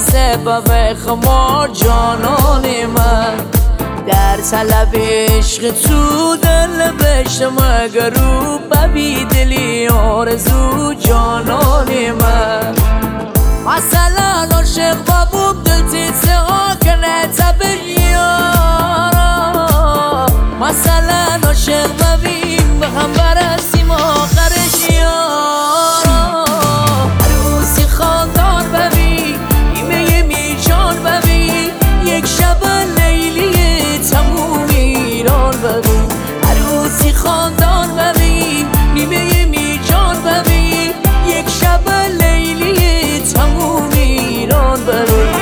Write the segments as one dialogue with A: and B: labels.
A: سبب خمار جانان من در طلب عشق تو دل بشتم اگر رو ببی دلی آرزو جانان من مثلا عاشق بابوب دل تیزه ها کنه تبر یارا مثلا عاشق ببیم به هم برسیم آخرش یارا عروسی خاندان ببین نیمه میجان ببین یک شب لیلی تموم ایران ببین عروسی خاندان ببین نیمه میجان ببین یک شب لیلی تموم ایران ببین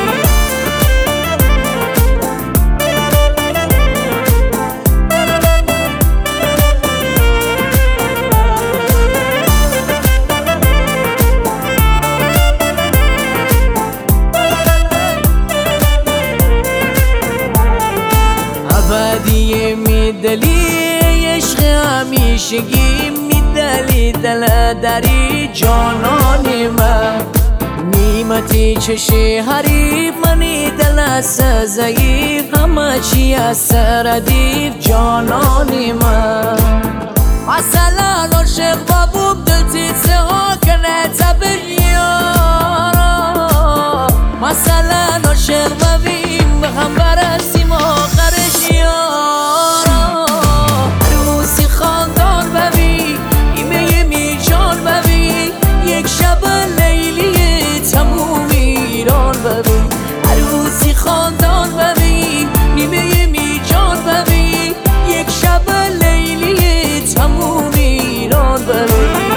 A: ابدی میدلی عشق همیشگی میدلی دل دری جانان من نیمتی چشی حریف منی دل ضعیف همه چی از سردیف جانان من مثلا عاشق بابوب دل تیزه ها کنه تبر یارا مثلا عاشق ببین به هم برسیم آخرش یارا عروسی خاندان ببین نیمه میجان ببین یک شب لیلی تموم ایران ببین عروسی خاندان ببین نیمه میجان ببین یک شب لیلی تموم ایران ببین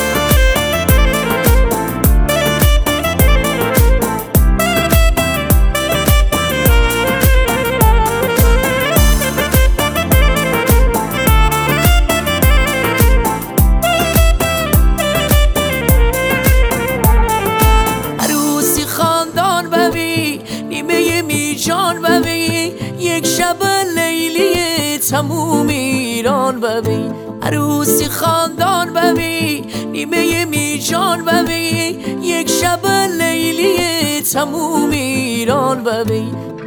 A: جان ببین یک شب لیلی تموم ایران ببین عروسی خاندان ببین نیمه میجان ببین یک شب لیلی تموم ایران ببین